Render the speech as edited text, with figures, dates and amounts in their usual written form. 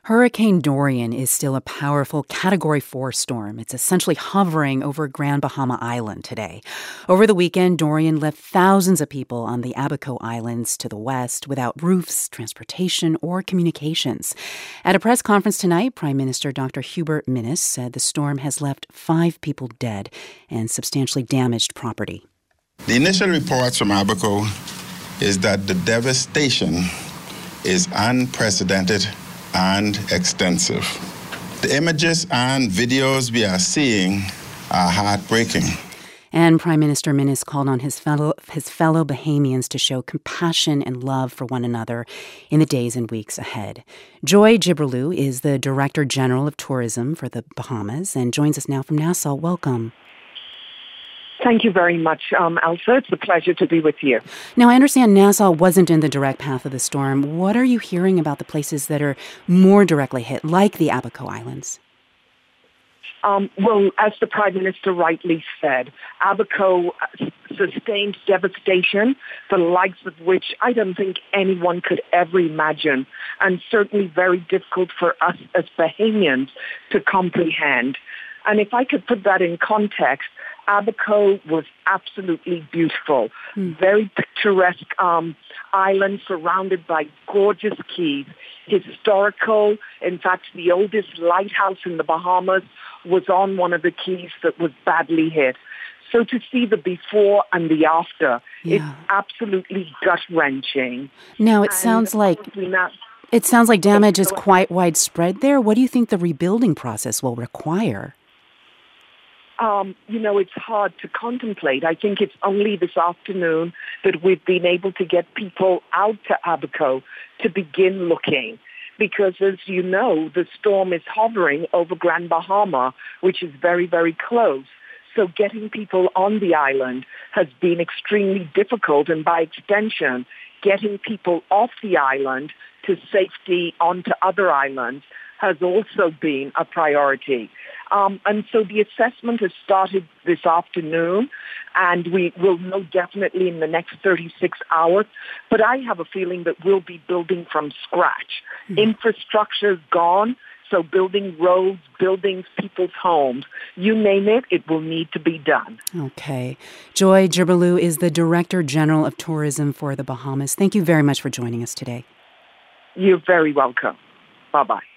Hurricane Dorian is still a powerful Category 4 storm. It's essentially hovering over Grand Bahama Island today. Over the weekend, Dorian left thousands of people on the Abaco Islands to the west without roofs, transportation, or communications. At a press conference tonight, Prime Minister Dr. Hubert Minnis said the storm has left 5 people dead and substantially damaged property. The initial reports from Abaco is that the devastation is unprecedented and extensive. The images and videos we are seeing are heartbreaking. And Prime Minister Minnis called on his fellow Bahamians to show compassion and love for one another in the days and weeks ahead. Joy Jibrilu is the Director General of Tourism for the Bahamas and joins us now from Nassau. Welcome. Thank you very much, Elsa. It's a pleasure to be with you. Now, I understand Nassau wasn't in the direct path of the storm. What are you hearing about the places that are more directly hit, like the Abaco Islands? Well, as the Prime Minister rightly said, Abaco sustained devastation, the likes of which I don't think anyone could ever imagine, and certainly very difficult for us as Bahamians to comprehend. And if I could put that in context, Abaco was absolutely beautiful. Very picturesque island surrounded by gorgeous keys. Historical, in fact, the oldest lighthouse in the Bahamas was on one of the keys that was badly hit. So to see the before and the after, it's absolutely gut-wrenching. Now, it sounds like damage is quite widespread there. What do you think the rebuilding process will require? It's hard to contemplate. I think it's only this afternoon that we've been able to get people out to Abaco to begin looking. Because, as you know, the storm is hovering over Grand Bahama, which is very, very close. So getting people on the island has been extremely difficult. And by extension, getting people off the island to safety onto other islands has also been a priority. And so the assessment has started this afternoon, and we will know definitely in the next 36 hours. But I have a feeling that we'll be building from scratch. Infrastructure's gone, so building roads, buildings, people's homes, you name it, it will need to be done. Okay. Joy Jibrilu is the Director General of Tourism for the Bahamas. Thank you very much for joining us today. You're very welcome. Bye-bye.